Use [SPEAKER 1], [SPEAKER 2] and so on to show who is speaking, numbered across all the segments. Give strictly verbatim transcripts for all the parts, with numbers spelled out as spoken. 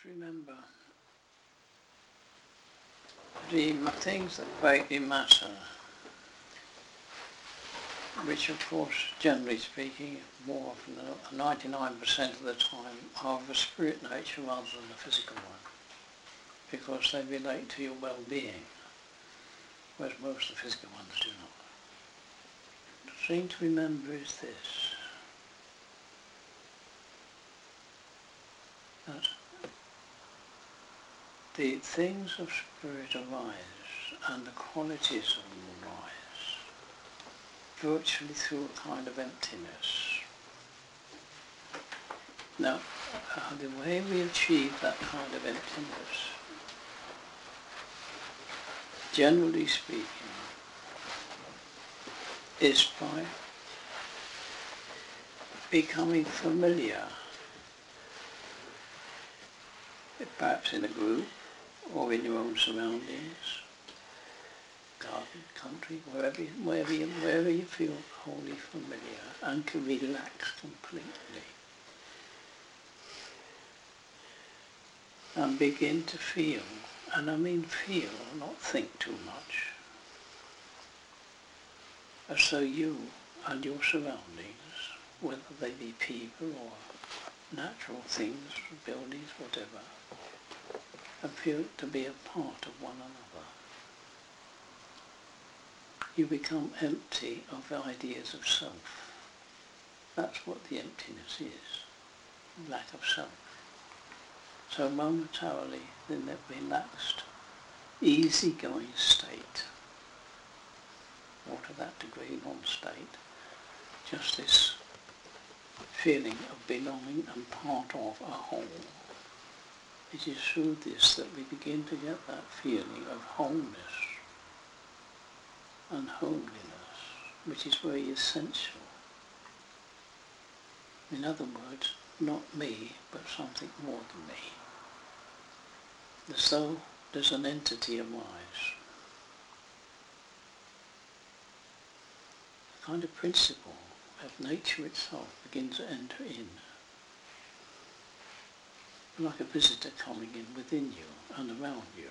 [SPEAKER 1] remember the things that greatly matter, which of course, generally speaking, more often than ninety-nine percent of the time are of a spirit nature rather than a physical one, because they relate to your well-being, whereas most of the physical ones do not. The thing to remember is this, that the things of spirit arise and the qualities of them arise virtually through a kind of emptiness. Now, uh, the way we achieve that kind of emptiness, generally speaking, is by becoming familiar, perhaps in a group or in your own surroundings, garden, country, wherever you, wherever you, wherever you feel wholly familiar and can relax completely. And begin to feel, and I mean feel, not think too much, as though you and your surroundings, whether they be people or natural things, buildings, whatever, appear to be a part of one another. You become empty of ideas of self. That's what the emptiness is, lack of self. So momentarily, in that relaxed, easy-going state, or to that degree non-state, just this feeling of belonging and part of a whole. It is through this that we begin to get that feeling of wholeness and homeliness, which is very essential. In other words, not me, but something more than me. As though there's an entity arise. A kind of principle of nature itself begins to enter in. Like a visitor coming in within you and around you.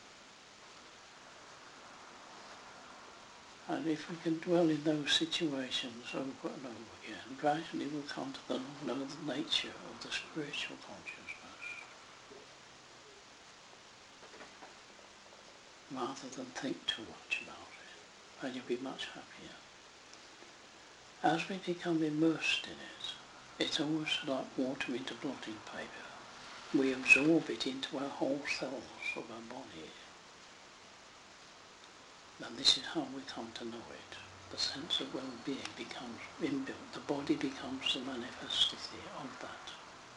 [SPEAKER 1] And if we can dwell in those situations over and over again, gradually we'll come to the, know the nature of the spiritual consciousness, rather than think too much about it, and you'll be much happier. As we become immersed in it, it's almost like water into blotting paper. We absorb it into our whole cells of our body. And this is how we come to know it. The sense of well-being becomes inbuilt. The body becomes the manifestation of that.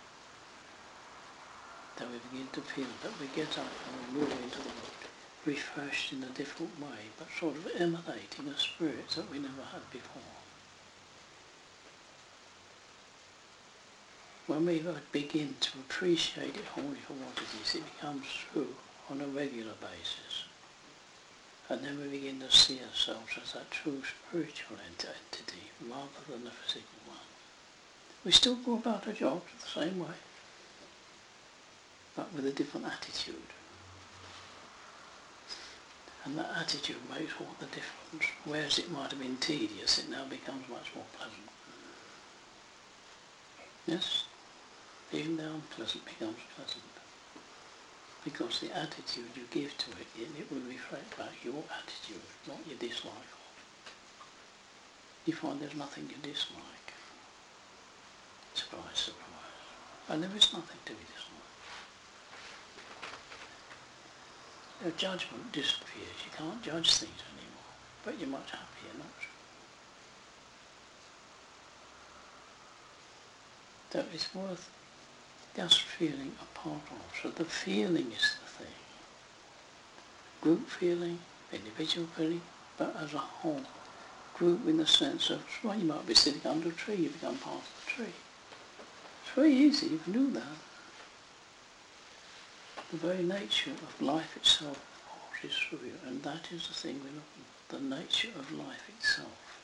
[SPEAKER 1] Then we begin to feel that we get up and we move into the world, refreshed in a different way, but sort of emanating a spirit that we never had before. When we begin to appreciate it wholly for what it is, it becomes true on a regular basis. And then we begin to see ourselves as that true spiritual entity rather than the physical one. We still go about our jobs the same way, but with a different attitude. And that attitude makes all the difference. Whereas it might have been tedious, it now becomes much more pleasant. Yes? Even the unpleasant becomes pleasant. Because the attitude you give to it, it will reflect back your attitude, not your dislike of. You find there's nothing you dislike. Surprise, surprise. And there is nothing to be disliked. Your judgment disappears. You can't judge things anymore. But you're much happier, not you? So it's worth just feeling a part of. So the feeling is the thing. Group feeling, individual feeling, but as a whole. Group in the sense of, well, you might be sitting under a tree, you become part of the tree. It's very easy, you can do that. The very nature of life itself is through you, and that is the thing we're looking for, the nature of life itself.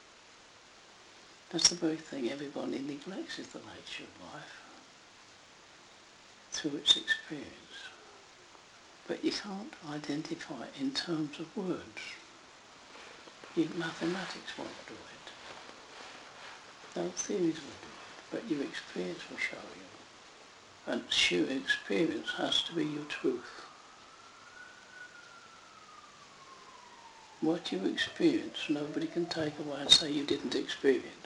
[SPEAKER 1] That's the very thing everybody neglects, is the nature of life. through its experience. But you can't identify it in terms of words. Your mathematics won't do it. No theories will do it, but your experience will show you. And sheer experience has to be your truth. What you experience, nobody can take away and say you didn't experience.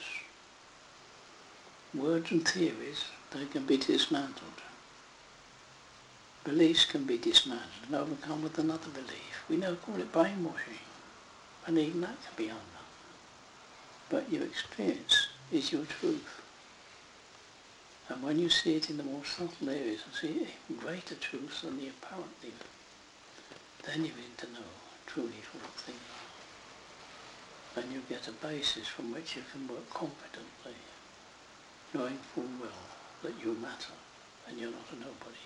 [SPEAKER 1] Words and theories, they can be dismantled. Beliefs can be dismantled and overcome with another belief. We now call it brainwashing, and even that can be undone. But your experience is your truth. And when you see it in the more subtle areas and see even greater truths than the apparent even, then you begin to know truly what things are. And you get a basis from which you can work confidently, knowing full well that you matter and you're not a nobody.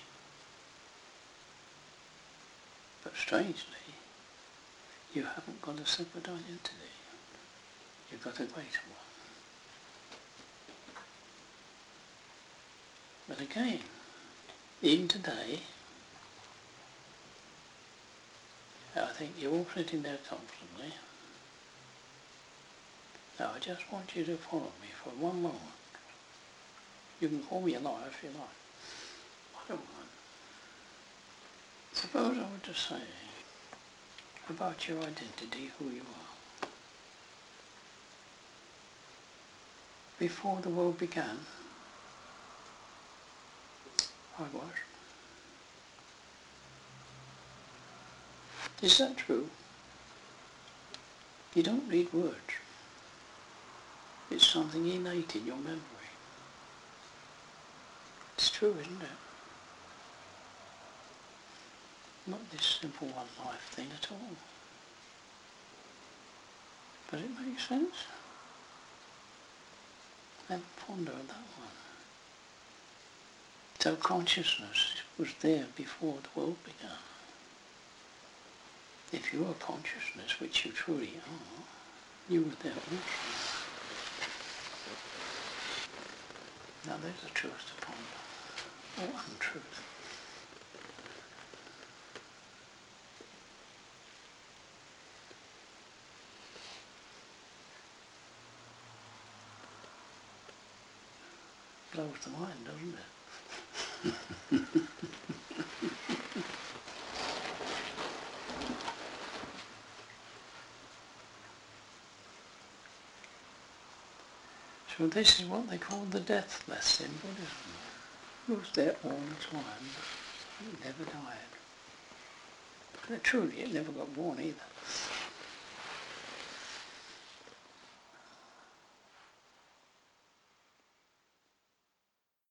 [SPEAKER 1] But strangely, you haven't got a separate identity. You've got a greater one. But again, even today, I think you're all sitting there comfortably. Now I just want you to follow me for one moment. You can call me a liar if you like. I don't mind. Suppose I were to say about your identity, who you are. Before the world began, I was. Is that true? You don't need words. It's something innate in your memory. It's true, isn't it? Not this simple one life thing at all. But it makes sense. Then ponder on that one. So consciousness was there before the world began. If you are consciousness, which you truly are, you were there also. Now there's a truth to ponder, or untruth. Blows the mind, doesn't it? So this is what they call the deathless in Buddhism. It was there all the time. It never died. And truly, it never got born either.